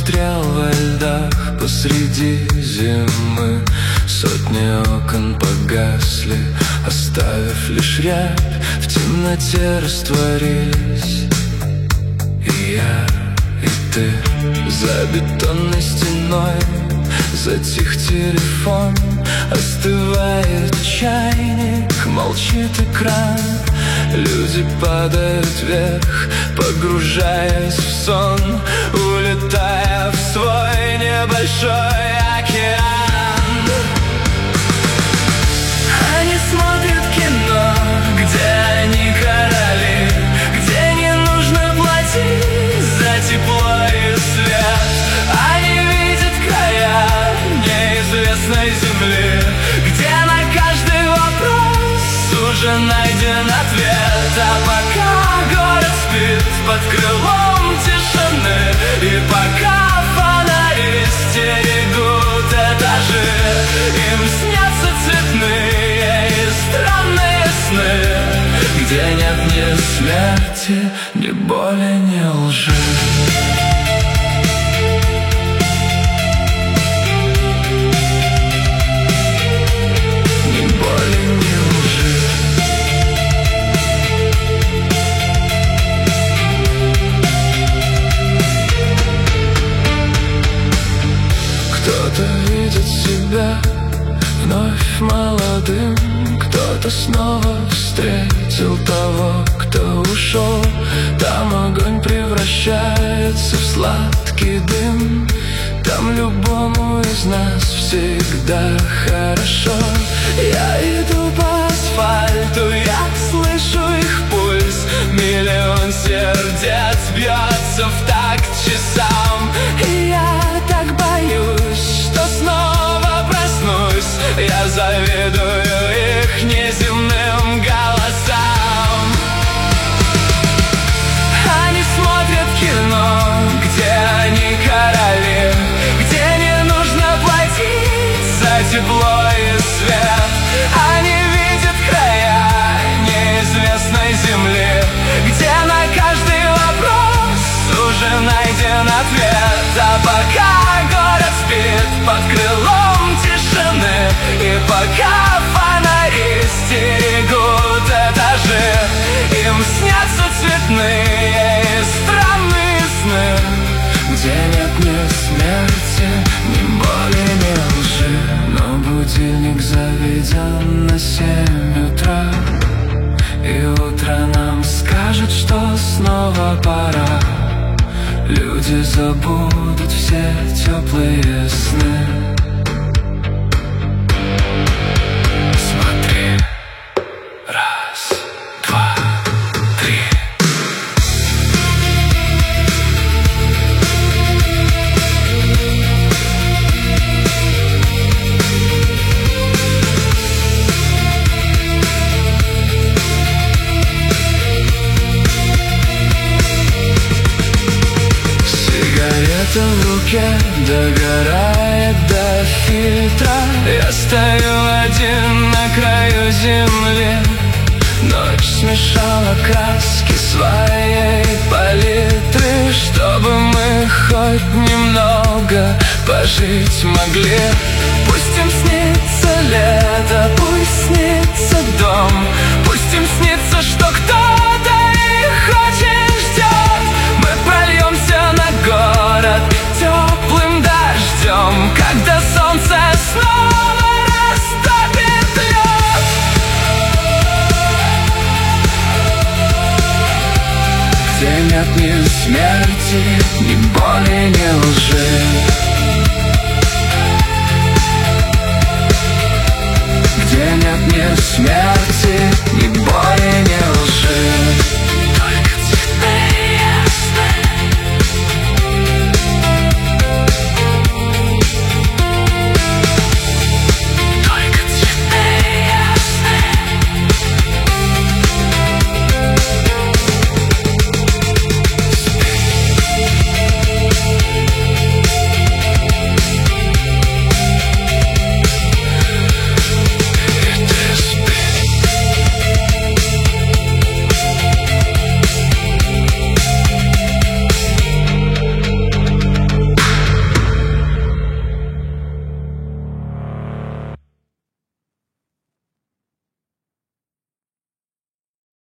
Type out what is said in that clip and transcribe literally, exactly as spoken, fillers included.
застрял во льдах посреди зимы. Сотни окон погасли, оставив лишь рябь, в темноте растворились и я, и ты. За бетонной стеной затих телефон, остывает чайник, молчит экран. Люди падают вверх, погружаясь в сон, улетая в свой небольшой океан. Они смотрят кино, где они короли, где не нужно платить за тепло и свет. Они видят края неизвестной земли, где на каждый вопрос уже найден ответ. А пока город спит под крылом тишины, и пока фонари стерегут этажи, им снятся цветные и странные сны, где нет ни смерти, ни боли, ни лжи. Кто-то видит себя вновь молодым, кто-то снова встретил того, кто ушел. Там огонь превращается в сладкий дым, там любому из нас всегда хорошо. Я иду по асфальту, я слышу их пульс, миллион сердец бьется в такт часам. И я так боюсь, что снова проснусь, я завидую их неземным голосам. Они смотрят кино, где они короли, где не нужно платить за тепло и свет. Они видят края неизвестной земли, где на каждый вопрос уже найден ответ. А пока город спит под крылом тишины, и пока фонари стерегут этажи, им снятся цветные и странные сны, где нет ни смерти, ни боли, ни лжи. Но будильник заведен на семь утра, и утро нам скажет, что снова пора. Люди забудут все теплые сны. Смотри, раз, два, три. Сигарета в руке догорает до фильтра. Я стою один на краю земли. Ночь смешала краски своей палитры, чтобы мы хоть немного пожить могли. Пусть им снится лето, пусть снится дом, пусть им снится, что кто-то их очень ждет. Мы прольемся на город теплым дождем, когда солнце снова растопит лед. Где нет ни смерти,